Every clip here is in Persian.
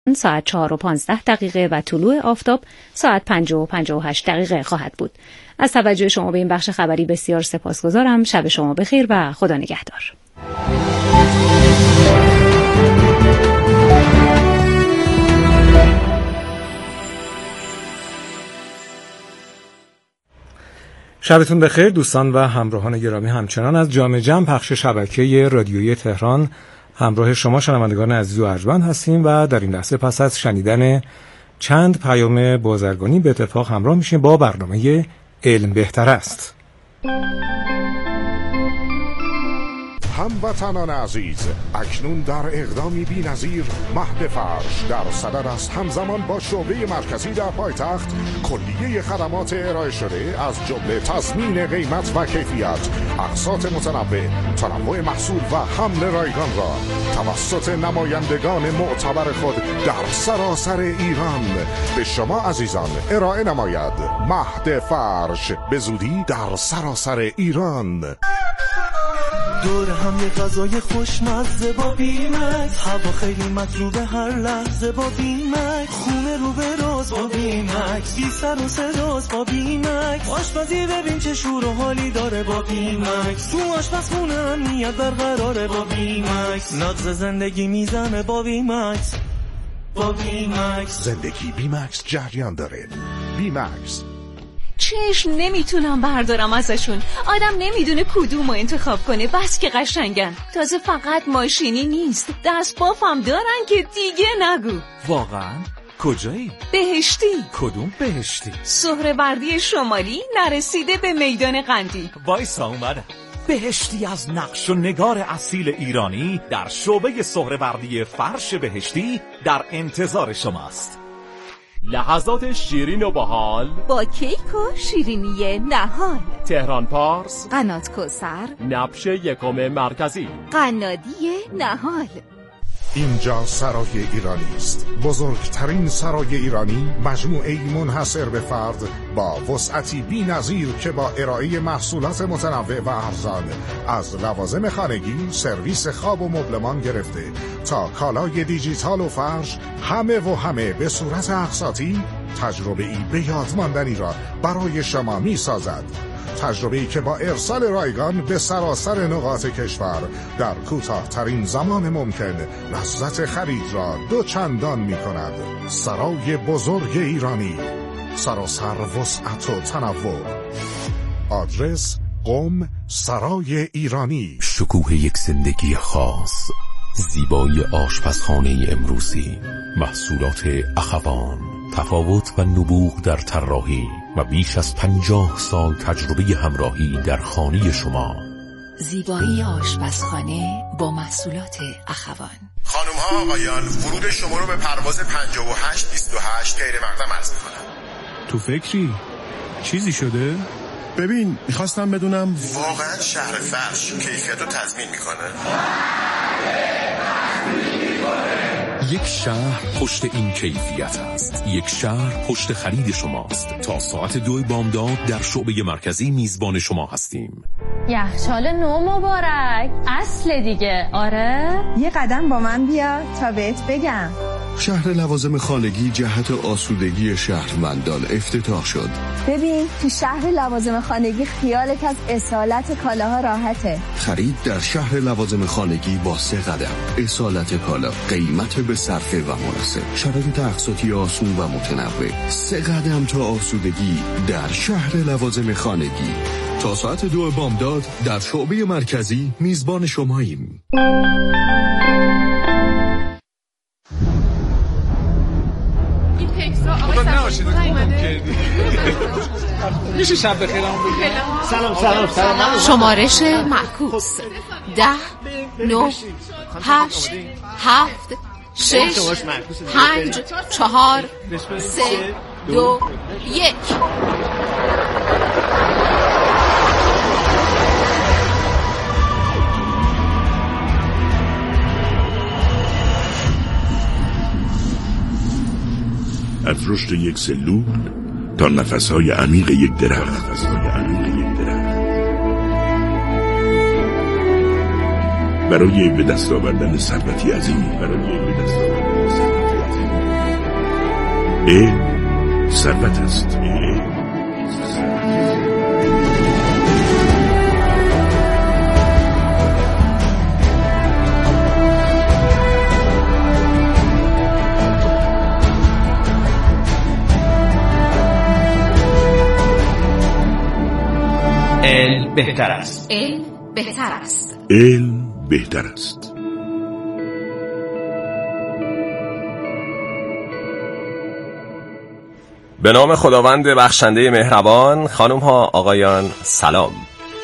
ساعت 4:15 و طلوع آفتاب ساعت 5:58 خواهد بود. از توجه شما به این بخش خبری بسیار سپاسگزارم. شب شما بخیر و خدا نگهدار. شبتون بخیر دوستان و همراهان گرامی. همچنان از جام جم پخش شبکه رادیویی تهران همراه شما شنوندگان عزیز و ارجمند هستیم و در این لحظه پس از شنیدن چند پیام بازرگانی به اتفاق همراه میشیم با برنامه علم بهتر است. هموطنان عزیز، اکنون در اقدامی بی‌نظیر مهد فرش در صدد است همزمان با شعبه مرکزی در پایتخت کلیه خدمات ارائه شده از جمله تضمین قیمت و کیفیت، اقساط متنوع، تنوع محصول و حمل رایگان را توسط نمایندگان معتبر خود در سراسر ایران به شما عزیزان ارائه نماید. مهد فرش به زودی در سراسر ایران. دور هم یه غذای خوشمزه با بیمکس، هوا خیلی مطلوبه هر لحظه با بیمکس، خونه رو به راز با بیمکس، بی سر و صداست با بیمکس، آشپزی ببین چه شور و حالی داره با بیمکس، تو آشپزخونه امنیت برقراره با بیمکس، نغز زندگی میزنه با بیمکس. با بیمکس زندگی بیمکس جریان داره. بیمکس. چشم نمیتونم بردارم ازشون. آدم نمیدونه کدومو انتخاب کنه، بس که قشنگن. تازه فقط ماشینی نیست، دست بافم دارن که دیگه نگو. واقعا؟ کجایی؟ بهشتی. کدوم بهشتی؟ سهروردی شمالی نرسیده به میدان قندیل. وایسا اومدم. بهشتی از نقش و نگار اصیل ایرانی در شعبه سهروردی فرش بهشتی در انتظار شماست. لحظات شیرین و باحال با کیک و شیرینی نهال. تهران پارس، قنات کوثر، نبش یکم مرکزی، قنادی نهال. اینجا سرای ایرانی است، بزرگترین سرای ایرانی، مجموعه‌ای منحصر به فرد با وسعتی بی‌نظیر که با ارائه محصولات متنوع و ارزان از لوازم خانگی، سرویس خواب و مبلمان گرفته تا کالای دیجیتال و فرش، همه به صورت اقساطی تجربه‌ای به یاد ماندنی را برای شما می‌سازد. تجربه‌ای که با ارسال رایگان به سراسر نقاط کشور در کوتاه‌ترین زمان ممکن لذت خرید را دوچندان می‌کند. سرای بزرگ ایرانی، سراسر وسعت و تنوع. آدرس: قم، سرای ایرانی. شکوه یک زندگی خاص، زیبایی آشپزخانه امروزی، محصولات اخوان، تفاوت و نبوغ در طراحی و بیش از 50 سال تجربه همراهی در خانه شما. زیبایی آشپزخانه با محصولات اخوان. خانم ها آقایان، ورود شما رو به پرواز 5828 غیر مقدم عرض می‌کنم. تو فکری؟ چیزی شده؟ ببین میخواستم بدونم واقعا شهر فرش کیفیت رو تضمین میکنه؟ یک شهر پشت این کیفیت است. یک شهر پشت خرید شماست. تا ساعت 2 بامداد در شعبه مرکزی میزبان شما هستیم. یخچال نو مبارک، اصل دیگه. آره یه قدم با من بیا تا بهت بگم. شهر لوازم خانگی جهت آسودگی شهروندان افتتاح شد. ببین تو شهر لوازم خانگی خیالت از اصالت کالاها راحته. خرید در شهر لوازم خانگی با 3 قدم. اصالت کالا، قیمت به صرفه و مناسب، شرایط اقساطی آسون و متنوع. 3 قدم تا آسودگی در شهر لوازم خانگی. تا ساعت 2 بامداد در شعبه مرکزی میزبان شماییم. خدا نباشید میشه شب بخیر هم بگیم؟ سلام شمارش معکوس 10 9 8 7 6 5 4 3 2 1. از رشد یک سلول تا نفسهای عمیق یک درخت، برای به دست آوردن ثروتی عظیم علم ثروت است. علم بهتر است. علم بهتر است. علم بهتر است. به نام خداوند بخشنده مهربان. خانم ها آقایان سلام.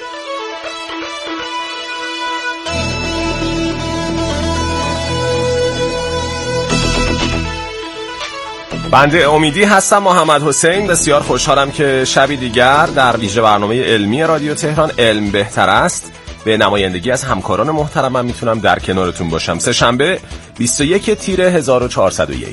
بنده امیدی هستم، محمد حسین. بسیار خوشحالم که شبی دیگر در ویژه برنامه علمی رادیو تهران علم بهتر است به نمایندگی از همکاران محترمم میتونم در کنارتون باشم. سه‌شنبه 21 تیر 1401.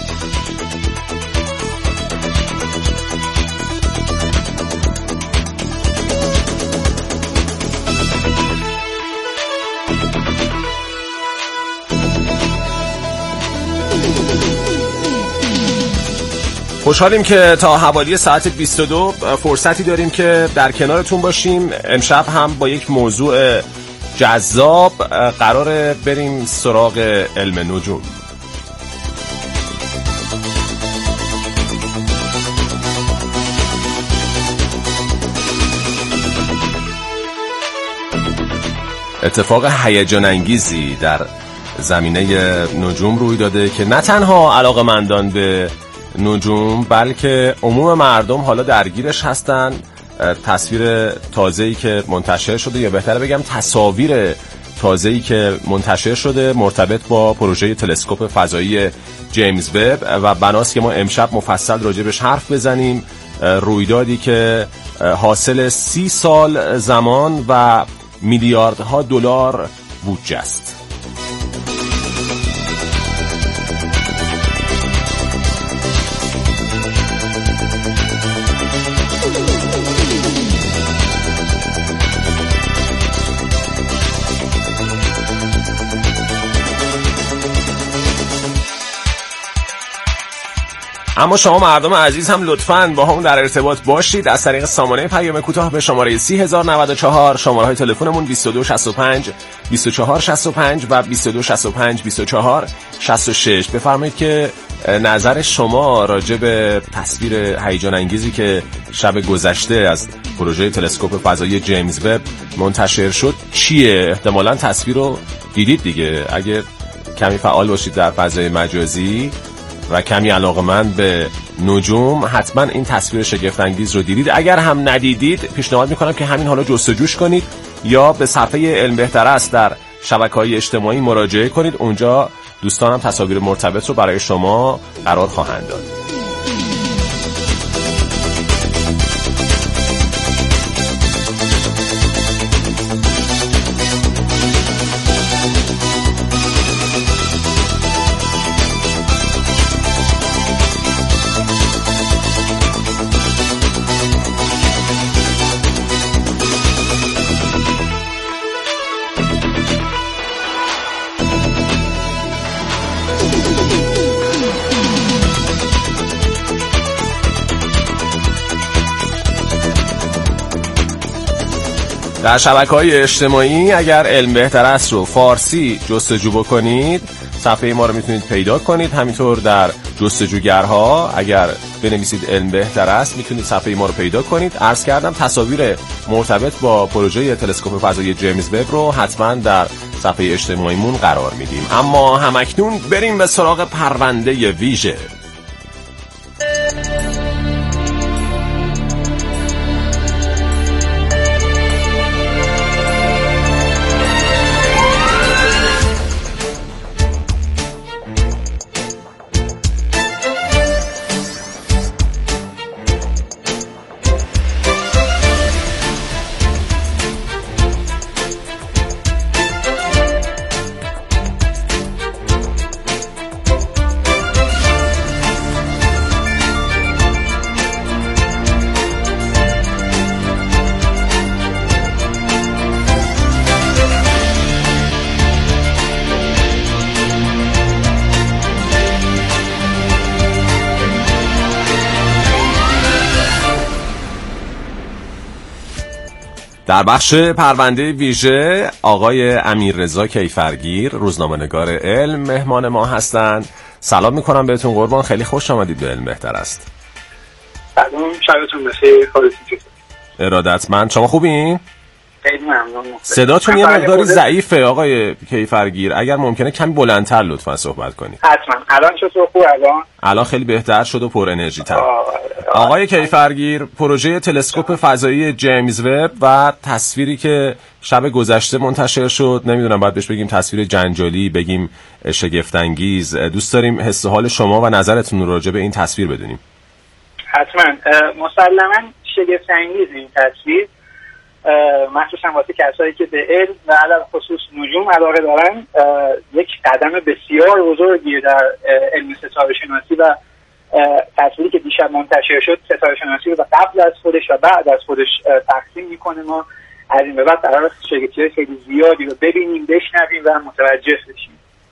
خوشحالیم که تا حوالی ساعت 22 فرصتی داریم که در کنارتون باشیم. امشب هم با یک موضوع جذاب قراره بریم سراغ علم نجوم. اتفاق هیجان انگیزی در زمینه نجوم روی داده که نه تنها علاقه‌مندان به نجوم بلکه عموم مردم حالا درگیرش هستن. تصویر تازه‌ای که منتشر شده، یا بهتره بگم تصاویر تازه‌ای که منتشر شده مرتبط با پروژه تلسکوپ فضایی جیمز وب و بناست که ما امشب مفصل راجبش حرف بزنیم. رویدادی که حاصل 30 سال زمان و میلیاردها دلار بودجه است. اما شما مردم عزیز هم لطفاً با همون در ارتباط باشید از طریق سامانه پیام کوتاه به شماره 3094، شماره های تلفنمون 2265 2465 و 2265 2466. بفرمایید که نظر شما راجع به تصویر هیجان انگیزی که شب گذشته از پروژه تلسکوپ فضایی جیمز وب منتشر شد چیه؟ احتمالاً تصویر رو دیدید دیگه. اگه کمی فعال باشید در فضای مجازی و کمی علاقه‌مند به نجوم حتما این تصویر شگفت انگیز رو دیدید. اگر هم ندیدید پیشنهاد میکنم که همین حالا جستجوش کنید یا به صفحه علم بهتر است در شبکه‌های اجتماعی مراجعه کنید. اونجا دوستانم تصاویر مرتبط رو برای شما قرار خواهند داد. در شبکه‌های اجتماعی اگر علم بهتر است رو فارسی جستجو بکنید صفحه ما رو میتونید پیدا کنید. همینطور در جستجوگرها اگر بنویسید علم بهتر است میتونید صفحه ما رو پیدا کنید. عرض کردم تصاویر مرتبط با پروژه تلسکوپ فضایی جیمز وب رو حتما در صفحه اجتماعیمون قرار میدیم. اما همکنون بریم به سراغ پرونده ویژه. در بخش پرونده ویژه آقای امیررضا کیفرگیر، روزنامه‌نگار علم، مهمان ما هستند. سلام میکنم بهتون قربان، خیلی خوش آمدید به علم بهتر است. سلام، شبتون بخیر. ارادتمند. شما خوبین؟ خیلی ممنون. صداتون یه مقداری ضعیفه آقای کیفرگیر، اگر ممکنه کمی بلندتر لطفا صحبت کنید. حتما. الان چطور؟ خوب الان خیلی بهتر شد و پر انرژی تر. آقای کیفرگیر، پروژه تلسکوپ فضایی جیمز وب و تصویری که شب گذشته منتشر شد، نمیدونم باید بهش بگیم تصویر جنجالی، بگیم شگفت انگیز، دوست داریم حس و حال شما و نظرتون راجع به این تصویر بدونیم. حتما. مسلماً شگفت انگیز این تصویر، مخصوصا واسه کسایی که به علم و علاوه خصوص نجوم علاقه دارن، یک قدم بسیار بزرگی در علم ستاره شناسی و تصویری که دیشب منتشر شد ستاره شناسی رو قبل از خودش و بعد از خودش تقسیم میکنه. ما از این به بعد قرار شگفتی‌های خیلی زیادی رو ببینیم، بشنویم و متوجه بشیم.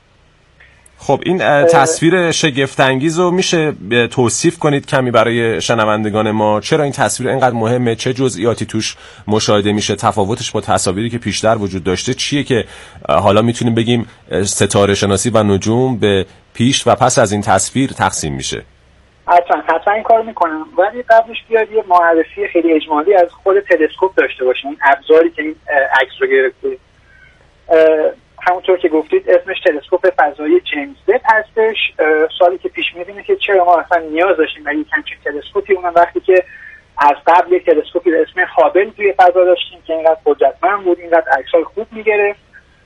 خب این تصویر شگفت انگیز رو میشه توصیف کنید کمی برای شنوندگان ما؟ چرا این تصویر اینقدر مهمه؟ چه جزئیاتی توش مشاهده میشه؟ تفاوتش با تصاویری که پیشتر وجود داشته چیه که حالا میتونیم بگیم ستاره شناسی و نجوم به پیش و پس از این تصویر تقسیم میشه؟ حتما این کار میکنم، ولی قبلش بیاد یه معرفی خیلی اجمالی از خود تلسکوپ داشته باشیم. این ابزاری که این عکس رو گرفته، همونطور که گفتید اسمش تلسکوپ فضایی جیمز وب هستش. سوالی که پیش میاد اینه که چرا ما اصلا نیاز داشتیم برای همچین تلسکوپی، اونم وقتی که از قبل یک تلسکوپی به اسم هابل توی فضا داشتیم که اینقدر قدرتمند بود، اینقدر عکس‌های خوب میگرفت.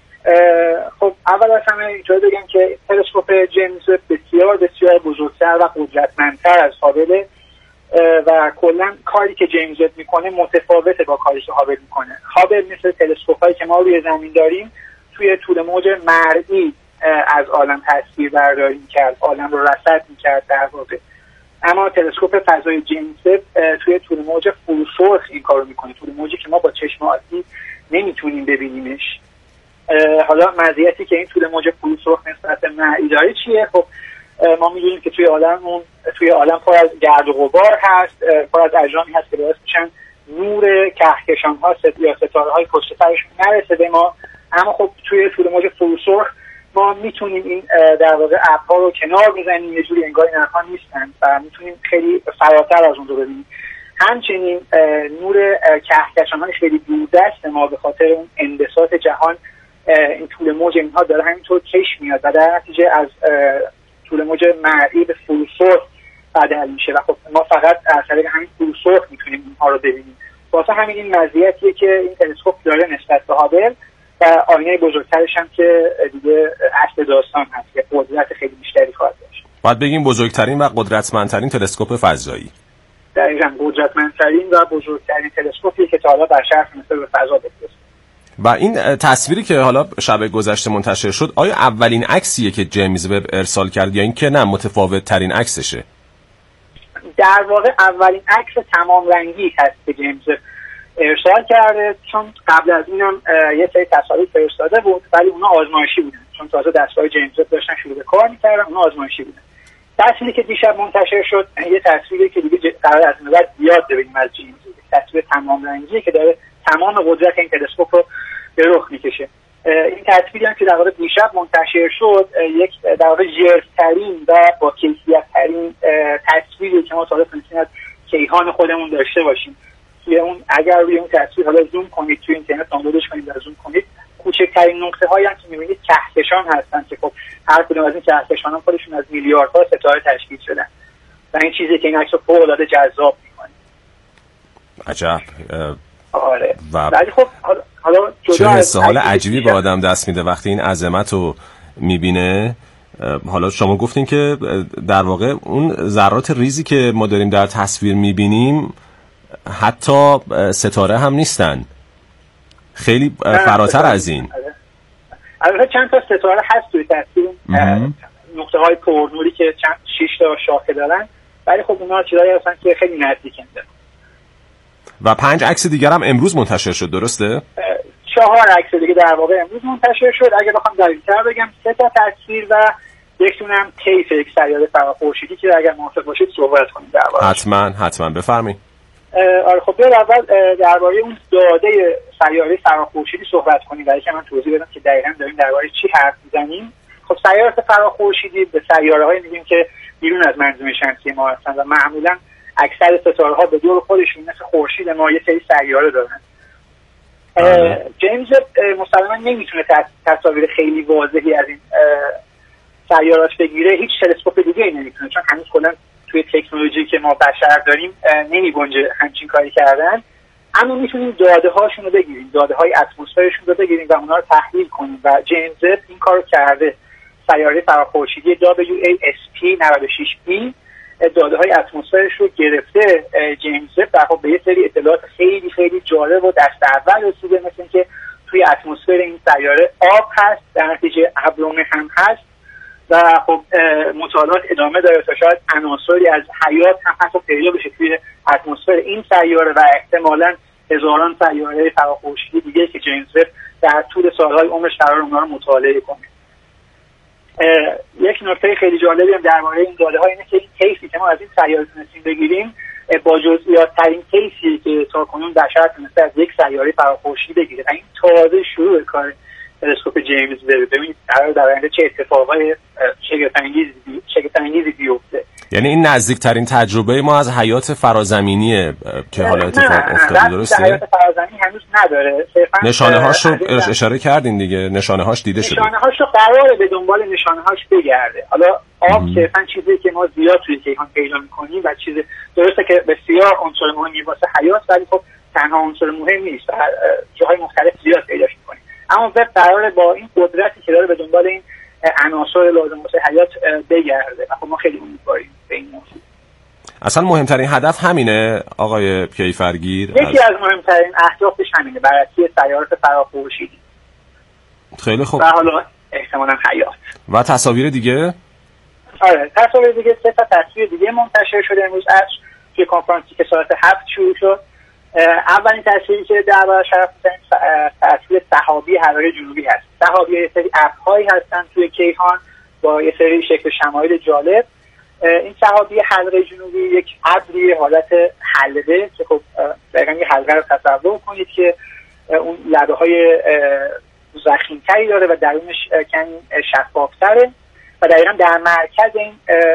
خب اول از همه اینطور بگم که تلسکوپ جیمز وب بسیار بسیار بزرگتر و قدرتمندتر از هابل و کلا کاری که جیمز وب میکنه متفاوته با کاری که هابل میکنه. هابل مثل تلسکوپایی که ما روی زمین داریم توی طول موج مرئی از عالم تصویر برداری می‌کرد، عالم رو رصد می‌کرد در واقع. اما تلسکوپ فضایی جیمز وب توی طول موج فروسرخ این کارو می‌کنه، طول موجی که ما با چشم عادی نمی‌تونیم ببینیمش. حالا مزیتی که این طول موج فروسرخ نسبت به مرئی داره چیه؟ خب ما می‌دونیم که توی عالم پر از گرد و غبار هست، پر از اجرامی هست که باعث میشن نور کهکشان‌ها یا ستاره‌های پشت سرشون نرسه به ما. اما خب توی طول موج فروسرخ ما میتونیم این در واقع ابرها رو کنار بزنیم، یه جوری انگار این ابرها نیستن و میتونیم خیلی فراتر از اون رو ببینیم. همچنین نور کهکشان‌های خیلی دوردست ما به خاطر اون انبساط جهان این طول موج اینها داره همینطور کش میاد و در نتیجه از طول موج مرئی به فروسرخ بدل میشه و خب ما فقط از طریق همین فروسرخ میتونیم اینها رو ببینیم. واسه همین این مزیتیه که این تلسکوپ داره نسبت به هابل و آینه بزرگترش هم که دیگه اصل داستان هست که قدرت خیلی بیشتری خواهد داشت. باید بگیم بزرگترین و قدرتمندترین تلسکوپ فضایی. دقیقاً قدرتمندترین و بزرگترین تلسکوپی که تا حالا بشر تونسته به فضا بفرسته. و این تصویری که حالا شب گذشته منتشر شد، آیا اولین عکسیه که جیمز وب ارسال کرد یا اینکه نه متفاوت ترین عکسشه؟ در واقع اولین عکس تمام رنگی هست که جیمز وب ارسال کرده، چون قبل از اینم یه سری تصاویر فرستاده بود ولی اونا آزمایشی بودن، چون تازه دستگاه جیمز وب داشتن شروع به کار می‌کردن، اونا آزمایشی بودن. تصویری که دیشب منتشر شد یه تصویری که دیگه قرار از این بعد زیاد ببینیم از جیمز وب، تصویر تمام رنگی که داره تمام قدرت این تلسکوپ رو به رخ میکشه. این تصویری هم که در واقع دیشب منتشر شد یک در واقع ژرف‌ترین و با کیفیت‌ترین تصویری که ما تا حالا تونستیم از کیهان خودمون داشته باشیم. اگر روی اون تصویر حالا زوم کنید توی اینترنت دانلودش کنید و زوم کنید، کوچکترین نقطه‌هایی هم که می‌بینید کهکشان هستن که خب هر کدوم از این کهکشان‌ها خودشون از میلیاردها ستاره تشکیل شدن و این چیزی که این عکس رو فوق‌العاده جذاب می‌کنه. عجب. آره. ولی خب حالا چه حس حال عجیبی به آدم دست میده وقتی این عظمت رو می‌بینه. حالا شما گفتین که در واقع اون ذرات ریزی که ما داریم در تصویر می‌بینیم حتی ستاره هم نیستن، خیلی فراتر از این. البته چند تا ستاره هست توی تصویر، نقطه های پرنوری که 6 تا شاخه دارن، ولی خب اونا چیزایی هستن که خیلی نزدیکن. و 5 عکس دیگر هم امروز منتشر شد، درسته؟ 4 عکس دیگه در واقع امروز منتشر شد. اگه بخوام دقیق‌تر بگم 3 تا تصویر و یکتون هم طیف یک سیاره فراخورشیدی که اگر موافق باشید صحبت کنیم دربارش. حتما بفرمایید. آره خب بیاید اول درباره اون داده سیاره فراخورشیدی صحبت کنیم برای که من توضیح بدم که دقیقاً داریم درباره چی حرف میزنیم. خب سیارات فراخورشیدی به سیاره‌هایی میگیم که بیرون از منظومه شمسی ما هستن و معمولاً اکثر ستاره‌ها به دور خودشون مثل خورشید ما یه سری سیاره دارن. جیمز مسلماً نمیتونه تصاویر خیلی واضحی از این سیارات بگیره، هیچ تلسکوپ دیگه‌ای نمیتونه، چون هنوز کلاً توی تکنولوژی که ما بشر داریم نمیگنجه همچین کاری کردن. اما میتونیم داده هاشون رو بگیریم، داده های اتمسفرشون رو بگیریم و اونا رو تحلیل کنیم و جیمز این کارو کرده. سیاره فراخورشیدی WASP 96b داده های اتمسفرش رو گرفته جیمز و خب به یه سری اطلاعات خیلی خیلی جالب و دست اول رسیده، مثل اینکه توی اتمسفر این سیاره آب هست، در نتیجه ابرمه هم هست و خب مطالعات ادامه داره تا شاید عناصری از حیات هم حتی پیدا بشه توی اتمسفر این سیاره و احتمالاً هزاران سیاره فراخورشیدی دیگه که جیمز وب در طول سالهای عمرش قرار اونها رو مطالعه کنه. یک نکته خیلی جالبی هم درباره این داده ها اینه که این کیسی که ما از این سیاره تونستیم بگیریم با جزئیات ترین کیسی که تا کنون بشر تونسته از یک سیاره فراخورشیدی بگیره. این تازه شروع کار تلسکوپ جیمز وب. ببینید قرار در آینده چه اتفاقای شگفت‌انگیزی بیفته. یعنی این نزدیکترین تجربه ما از حیات فرازمینیه که حالا اتفاق افتاده، درسته؟ حیات فرازمینی هنوز نداره. نشانه هاش رو اشاره کردین دیگه، نشانه هاش دیده شده. نشانه هاش رو قراره به دنبال نشانه هاش بگرده. حالا آب صرفاً چیزی که ما زیاد توی کیهان پیدا می‌کنیم و چیز درسته که بسیار عنصر مهمی واسه حیات، ولی خب تنها عنصر مهم نیست. جاهای مختلف زیاد پیداش می‌کنیم. اما وب قراره با این قدرتی که داره به دنبال این عناصر لازم واسه حیات بگرده و خب ما خیلی امیدواریم به این موضوع. اصلا مهمترین هدف همینه آقای کیفرگیر؟ یکی از مهمترین اهدافش همینه، بررسی سیارات فراخورشیدی. خیلی خوب. و حالا احتمالاً حیات. و تصاویر دیگه؟ آره تصاویر دیگه، 3 تا تصویر دیگه منتشر شده امروز توی کنفرانسی که ساعت 7 شروع شد. اولین تصویری که درباره‌اش حرف می‌زنیم تصویر سحابی حلقه جنوبی هست. سحابی یه سری ابرهایی هستن توی کیهان با یه سری شکل شمایل جالب. این سحابی حلقه جنوبی یک ابری حالت حلقه که خب دقیقاً یه حلقه رو تصور کنید که اون لبه‌های ضخیم‌تری داره و درونش کمی شفاف‌تره و دقیقاً در مرکز این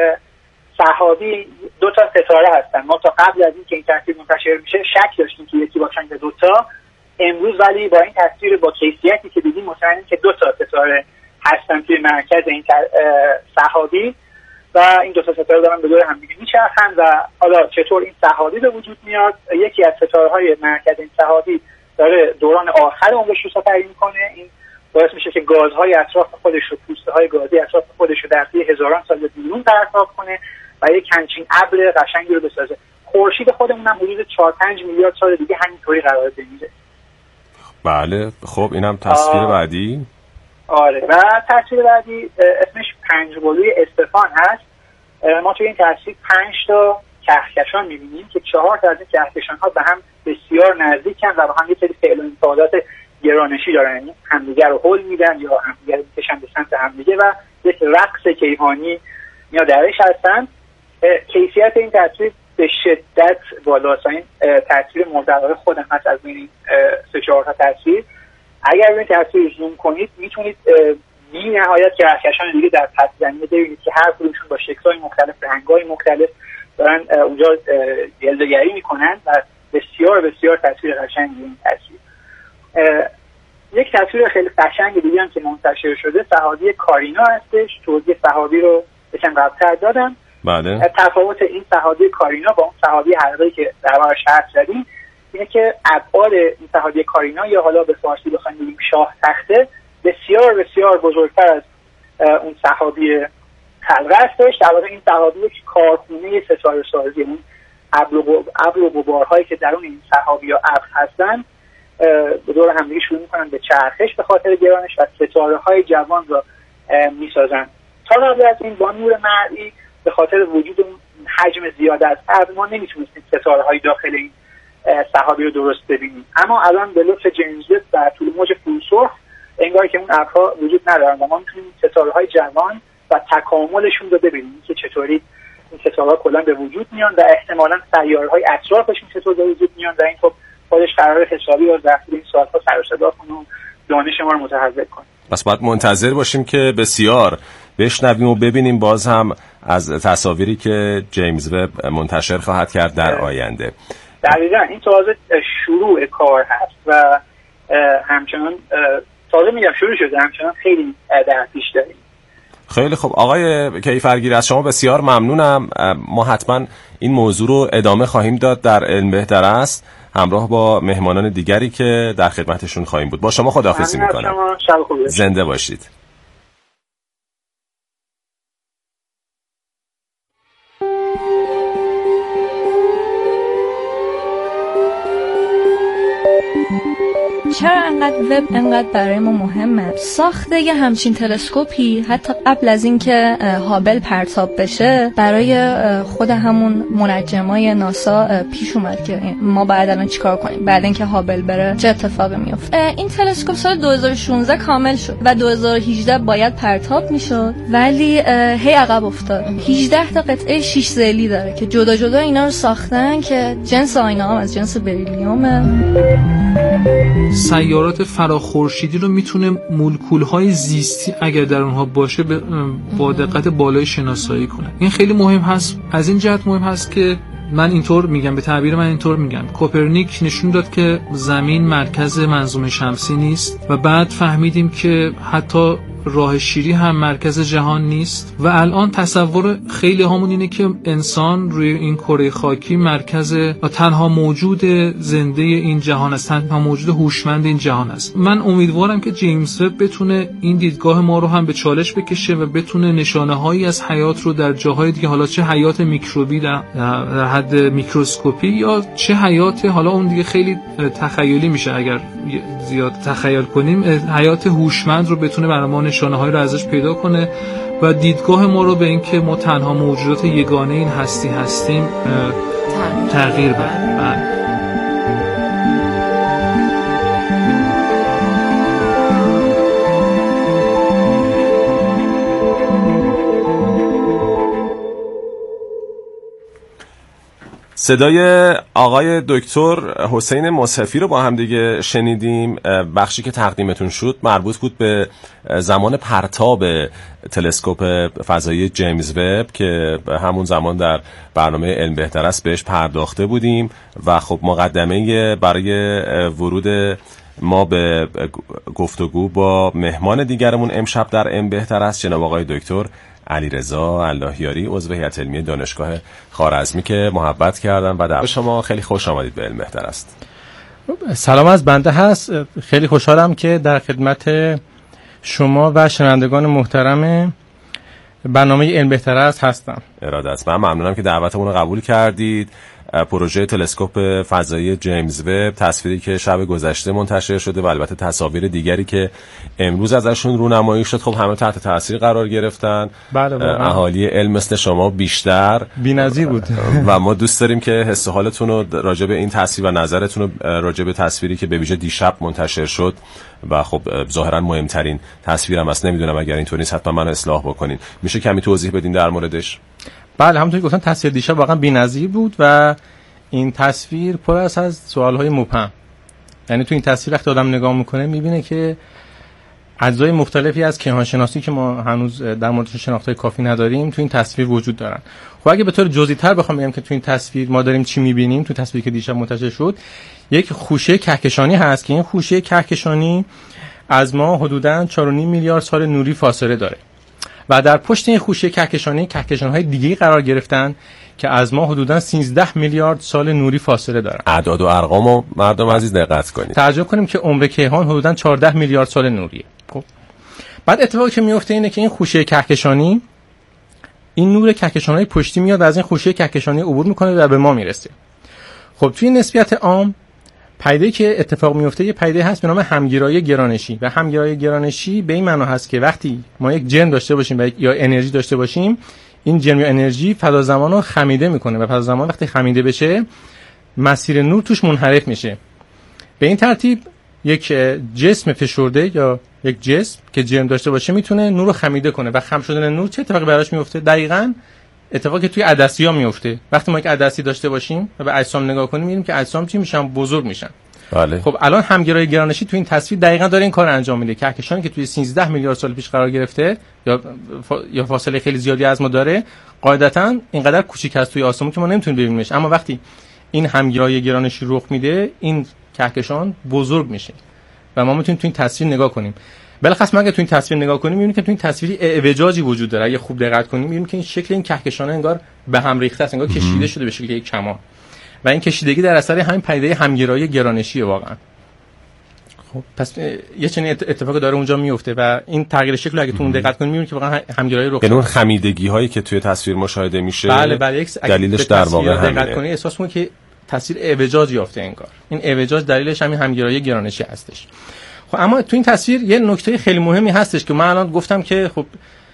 سحابی 2 تا ستاره هستن. ما تا قبل از این که این تصویر منتشر میشه شک داشتیم که یکی باشن یا 2 تا. امروز ولی با این تصویر با کیفیتی که دیدیم مطمئنیم که 2 تا ستاره هستن توی مرکز این سحابی و این 2 تا ستاره دارن به دور هم دیگه میچرخن و حالا چطور این سحابی به وجود میاد. یکی از ستاره‌های مرکز این سحابی داره دوران آخر عمرش رو سپری میکنه. این باعث میشه که گازهای اطراف خودش رو، پوسته‌های گازی اطراف خودش رو در طی هزاران سال بیرون پرتاب کنه و یک همچین ابر قشنگی رو بسازه. خورشید خودمون هم حدود 4-5 میلیارد سال دیگه همینطوری قرار بگیره. بله خب اینم تصویر بعدی. آره و تصویر بعدی اسمش 5 گلوی استفان هست. ما توی این تصویر 5 تا کهکشان می‌بینیم که 4 تا از این کهکشان‌ها به هم بسیار نزدیکن و با هم یه سری فعل و انفعالات گرانشی دارن، یعنی همدیگه رو هل میدن یا همدیگه رو میکشن به سمت همدیگه و یک رقص کیهانی یا درش هستن. کیفیت این تصویر به شدت بالاست. این تصویر مورد علاقه خودم هست از بین 3-4 تا تصویر. اگر این تصویر زوم کنید میتونید بی نهایت کهکشان دیگه در پس زمینه ببینید که هر کدومشون با شکل‌های مختلف، رنگ‌های مختلف دارن اونجا جلوه‌گری میکنن و بسیار بسیار تصویر قشنگی این تصویر. یک تصویر خیلی قشنگ دیگه هم که منتشر شده سحابی کارینا هستش. توضیح سحابی رو یکم قبل‌تر دادم. بله. تفاوت این سحابی کارینا با اون سحابی حلقه‌ای که دربارش حرف زدیم اینه که ابعاد این سحابی کارینا یا حالا به فارسی بخوایم بگیم شاه تخته بسیار بسیار بزرگتر از اون سحابی حلقه هستش. در واقع این سحابی یک کارخونه ستاره سازی، اون ابر و غبارهایی که درون این سحابی یا ابر هستن به دور همدیگه شروع میکنن به چرخش به خاطر گرانش و ستاره‌های جوان را میسازن. تا قبل از این با نور مرئی به خاطر وجود اون حجم زیاد از ابر ما نمیتونستیم ستاره‌های داخل این سحابی رو درست ببینیم. اما الان به لطف جیمز وب در طول موج فولسرخ انگار که اون ابرها وجود ندارن و ما میتونیم ستاره‌های جوان و تکاملشون رو ببینیم که چطوری این اتفاقا کلا به وجود میان و احتمالاً سیاره‌های اطرافشون چطور به وجود میان و این خب خودش قرار حسابی و در این سال‌ها سر و صدا کنه و دانش ما رو متحول کنه. پس باید منتظر باشیم که بسیار بشنویم و ببینیم باز هم از تصاویری که جیمز وب منتشر خواهد کرد در آینده. دقیقاً این تازه شروع کار هست و همچنان تازه میگم شروع شده، همچنان خیلی در پیش داریم. خیلی خب آقای کیفرگیر، از شما بسیار ممنونم. ما حتما این موضوع رو ادامه خواهیم داد در علم بهتر است همراه با مهمانان دیگری که در خدمتشون خواهیم بود. با شما خداحافظی میکنم. زنده باشید. چرا انقدر وب انقدر برای ما مهمه؟ ساخته یه همچین تلسکوپی حتی قبل از اینکه هابل پرتاب بشه برای خود همون منجمای ناسا پیش اومد که ما باید الان چیکار کنیم بعد اینکه هابل بره چه اتفاقی میفته. این تلسکوپ سال 2016 کامل شد و 2018 باید پرتاب میشد ولی هی عقب افتاد. 18 تا قطعه 6 ضلعی داره که جدا جدا اینا رو ساختن که جنس آینه هم از جنس بریلیومه. سیارات فراخورشیدی رو میتونه مولکول‌های زیستی اگر در اونها باشه با دقت بالای شناسایی کنه. این خیلی مهم هست. از این جهت مهم هست که من اینطور میگم، به تعبیر من اینطور میگم، کوپرنیک نشون داد که زمین مرکز منظومه شمسی نیست و بعد فهمیدیم که حتی راه شیری هم مرکز جهان نیست و الان تصور خیلی هامون اینه که انسان روی این کره خاکی مرکز و تنها موجود زنده این جهان است، تنها موجود هوشمند این جهان است. من امیدوارم که جیمز وب بتونه این دیدگاه ما رو هم به چالش بکشه و بتونه نشانه‌هایی از حیات رو در جاهای دیگه، حالا چه حیات میکروبی در حد میکروسکوپی یا چه حیات، حالا اون دیگه خیلی تخیلی میشه اگر زیاد تخیل کنیم، حیات هوشمند رو بتونه برای ما نشانه‌هایی رو ازش پیدا کنه و دیدگاه ما رو به این که ما تنها موجودات یگانه این هستی هستیم تغییر بده. صدای آقای دکتر حسین مصحفی رو با هم دیگه شنیدیم. بخشی که تقدیمتون شد مربوط بود به زمان پرتاب تلسکوپ فضایی جیمز وب که همون زمان در برنامه علم بهتر است بهش پرداخته بودیم و خب مقدمه برای ورود ما به گفتگو با مهمان دیگرمون امشب در علم بهتر است جناب آقای دکتر علیرضا اللهیاری عضو هیئت علمی دانشگاه خوارزمی که محبت کردن و در شما خیلی خوش آمدید به علم بهتر است. سلام از بنده هست. خیلی خوشحالم که در خدمت شما و شنوندگان محترم برنامه علم بهتر است هستم. اراده است. من ممنونم که دعوتمون رو قبول کردید. پروژه تلسکوپ فضایی جیمز وب، تصویری که شب گذشته منتشر شده و البته تصاویر دیگری که امروز ازشون رونمایی شد، خب همه تحت تاثیر قرار گرفتن. بله اهالی علم مثل شما بیشتر بی‌نظیر بود و ما دوست داریم که حس و حالتون رو راجع به این تصویر و نظرتون رو راجع به تصویری که به ویژه دیشب منتشر شد و خب ظاهرا مهمترین تصویرم است، نمیدونم اگر اینطوری نیست حتما منو اصلاح بکنین، میشه کمی توضیح بدین در موردش؟ بله، همونطوری که گفتم تصویر دیشب واقعا بی‌نظیر بود و این تصویر پر است از سوال‌های مبهم. یعنی تو این تصویر وقتی آدم نگاه میکنه میبینه که اجزای مختلفی از کیهانشناسی که ما هنوز در موردش شناخت‌های کافی نداریم تو این تصویر وجود دارن. خب اگه به طور جزئی‌تر بخوام بگم که تو این تصویر ما داریم چی میبینیم، تو تصویری که دیشب منتشر شد یک خوشه کهکشانی هست که این خوشه کهکشانی از ما حدوداً 4.5 میلیارد سال نوری فاصله داره و در پشت این خوشه کهکشانی کهکشان‌های دیگه‌ای قرار گرفتن که از ما حدوداً 13 میلیارد سال نوری فاصله دارن. اعداد و ارقامو مردم عزیز دقت کنید. تعجب کنیم که عمر کیهان حدوداً 14 میلیارد سال نوریه. خب بعد اتفاقی که میفته اینه که این خوشه کهکشانی، این نور کهکشان‌های پشتی میاد و از این خوشه کهکشانی عبور میکنه و به ما میرسه. خب توی نسبیت عام پدیده‌ای که اتفاق میفته یه پدیده هست به نام همگرایی گرانشی و همگرایی گرانشی به این معنا هست که وقتی ما یک جرم داشته باشیم یا انرژی داشته باشیم، این جرم یا انرژی فضا زمان رو خمیده میکنه و فضا زمان وقتی خمیده بشه مسیر نور توش منحرف میشه. به این ترتیب یک جسم فشرده یا یک جسم که جرم داشته باشه میتونه نور رو خمیده کنه و خم شدن نور چه اتفاقی براش میفته؟ دقیقاً اتفاقی توی عدسی‌ها میفته. وقتی ما یک عدسی داشته باشیم و به اجسام نگاه کنیم می‌بینیم که اجسام چی میشن؟ بزرگ میشن. بله. خب الان همگرایی گرانشی تو این تصویر دقیقاً داره این کار انجام میده. کهکشانی که توی 13 میلیارد سال پیش قرار گرفته یا فاصله خیلی زیادی از ما داره، قاعدتاً اینقدر کوچیک است توی آسمون که ما نمیتونیم ببینیمش. اما وقتی این همگرایی گرانشی رخ میده، این کهکشان بزرگ میشه و ما میتونیم تو این تصویر نگاه کنیم. بلخص ما اگه تو این تصویر نگاه کنیم میبینیم که تو این تصویری اعوجاجی وجود داره. اگه خوب دقت کنیم میبینیم که این شکل این کهکشان انگار به هم ریخته است، انگار کشیده شده به شکل یک کمان. و این کشیدگی در اثر همین پدیده همگرایی گرانشیه واقعا. خب پس یه چنین اتفاقی داره اونجا میفته و این تغییر شکل اگه تو اون دقت کنیم میبینیم که واقعا همگرایی رخ یعنی اون خمیدگی هایی که توی تصویر مشاهده میشه بله دلیلش در واقع همینه. دقت کنی احساس می‌کنی که تصویر اعوجاج یافته انگار. این اعوجاج دلیلش همین همگرایی گرانشی هستش. خب اما تو این تصویر یه نکته خیلی مهمی هستش که من الان گفتم که خب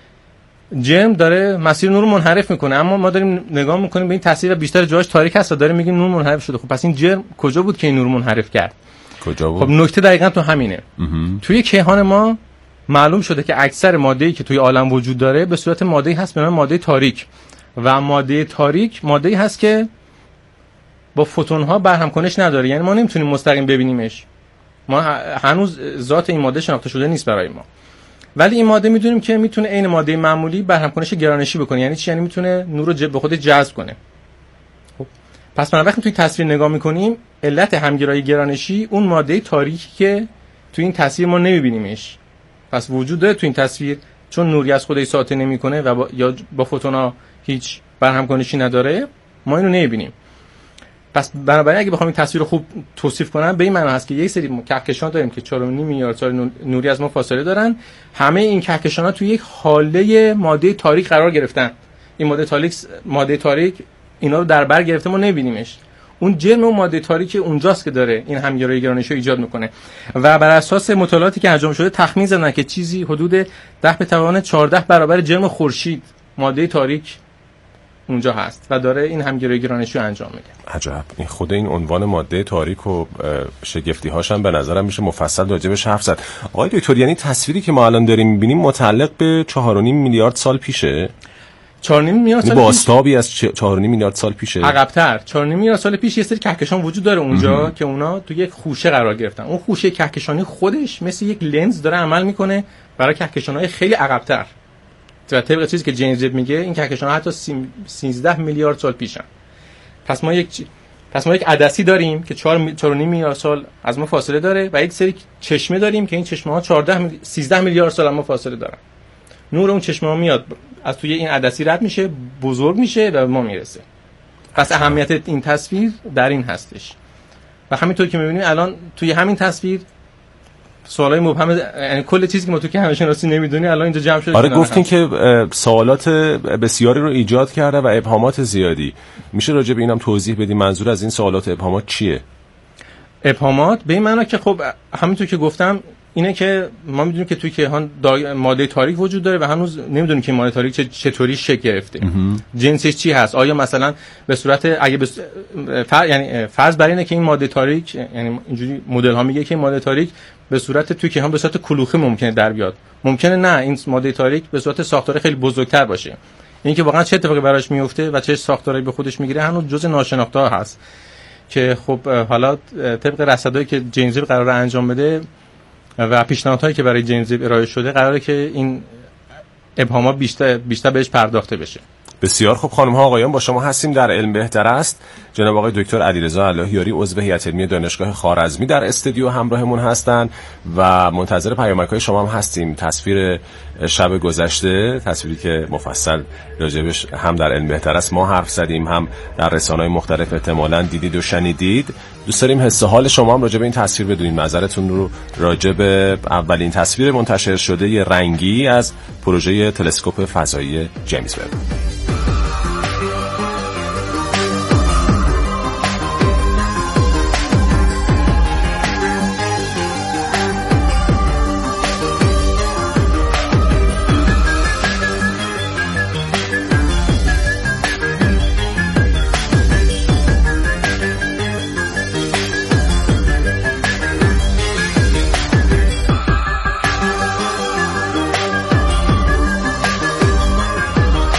جرم داره مسیر نور رو منحرف میکنه، اما ما داریم نگاه میکنیم به این تصویر و بیشتر جاش تاریک هست و داریم میگیم نور منحرف شده. خب پس این جرم کجا بود که این نور منحرف کرد؟ کجا بود؟ خب نکته دقیقاً تو همینه. توی کیهان ما معلوم شده که اکثر ماده‌ای که توی عالم وجود داره به صورت ماده‌ای هست به نام ماده تاریک و ماده تاریک ماده‌ای هست که با فوتون‌ها برهم کنش نداره، یعنی ما نمیتونیم مستقیم ببینیمش. ما هنوز ذات این ماده شناخته شده نیست برای ما، ولی این ماده میدونیم که میتونه عین ماده معمولی برهم کنش گرانشی بکنه. یعنی چی؟ یعنی میتونه نور رو به خود جذب کنه. خب پس ما وقتی توی تصویر نگاه میکنیم علت همگرایی گرانشی اون ماده تاریکی که توی این تصویر ما نمیبینیمش پس وجود داره توی این تصویر، چون نوری از خودش ساطع نمیکنه و یا با فوتون‌ها هیچ برهم کنشی نداره ما اینو نمیبینیم. پس بنابراین اگه بخوام این تصویر رو خوب توصیف کنم به این معنی هست که یک سری کهکشان داریم که 4.5 میلیارد سال نوری از ما فاصله دارن. همه این کهکشان‌ها توی یک حاله ماده تاریک قرار گرفتن. این ماده تاریک اینا رو در بر گرفته، ما نمی‌بینیمش. اون جرم و ماده تاریک اونجاست که داره این همگرایی گرانشی رو ایجاد میکنه و بر اساس مطالعاتی که انجام شده تخمین زدن که چیزی حدود 10 به توان 14 برابر جرم خورشید ماده تاریک اونجا هست و داره این همگرایی گرانشی رو انجام میده. عجب. این خود این عنوان ماده تاریک و شگفتی‌هاش هم به نظرم میشه مفصل راجبش حرف زد. آقای دکتر، یعنی تصویری که ما الان داریم می‌بینیم متعلق به 4.5 میلیارد سال پیشه؟ 4.5 میلیارد سال پیش بازتابی از 4.5 میلیارد سال پیشه. عقب‌تر 4.5 میلیارد سال پیش یه سری کهکشان وجود داره اونجا که اونا تو یک خوشه قرار گرفتن. اون خوشه کهکشانی خودش مثل یک لنز داره عمل میکنه برای کهکشان‌های خیلی عقب‌تر. طبق چیزی که جیمز وب میگه این کهکشان‌ها حتی 13 میلیارد سال پیشن. پس ما یک عدسی داریم که 4.5 میلیارد سال از ما فاصله داره و یک سری چشمه داریم که این چشمه‌ها 13 میلیارد سال از ما فاصله دارن. نور اون چشمه‌ها میاد از توی این عدسی رد میشه، بزرگ میشه و به ما میرسه. پس اهمیت این تصویر در این هستش. و همینطور که می‌بینیم الان توی همین تصویر سوالای مبهم، یعنی کل چیزی که ما تو که همه شناسی نمیدونی الان اینجا جمع شده. آره گفتین که سوالات بسیاری رو ایجاد کرده و ابهامات زیادی. میشه راجع به اینم توضیح بدیم منظور از این سوالات و ابهامات چیه؟ ابهامات به این معنی که خب همونطور که گفتم اینه که ما میدونیم که توی کیهان ماده تاریک وجود داره و هنوز نمیدونیم که ماده تاریک چطوری شکل گرفته. جنسش چی هست؟ آیا مثلا به صورت یعنی فرض بر اینه که این ماده تاریک، یعنی اینجوری مدل ها میگه که این ماده تاریک به صورت توی کیهان به صورت کلوخه ممکنه در بیاد. ممکنه نه این ماده تاریک به صورت ساختار خیلی بزرگتر باشه. اینکه واقعا چه اتفاقی براش میفته و چه ساختاری به خودش میگیره هنوز جزء ناشناخته ها هست که خب حالا طبق رصدایی که جیمز وب قراره انجام بده و پیشنهادهایی که برای جیمز وب ارائه شده قراره که این ابهامات بیشتر بهش پرداخته بشه. بسیار خوب خانم ها آقایان، با شما هستیم در علم بهتر است. جناب آقای دکتر علیرضا اللهیاری عضو هیئت علمی دانشگاه خوارزمی در استودیو همراهمون هستند و منتظر پیامک‌های شما هم هستیم. تصویر شب گذشته، تصویری که مفصل راجبش هم در علم بهتر است ما حرف زدیم، هم در رسانه‌های مختلف احتمالاً دیدید و شنیدید. دوست داریم حس حال شما هم راجب این تصویر بدونید، نظرتون رو راجب اولین تصویر منتشر شده رنگی از پروژه تلسکوپ فضایی جیمز وب.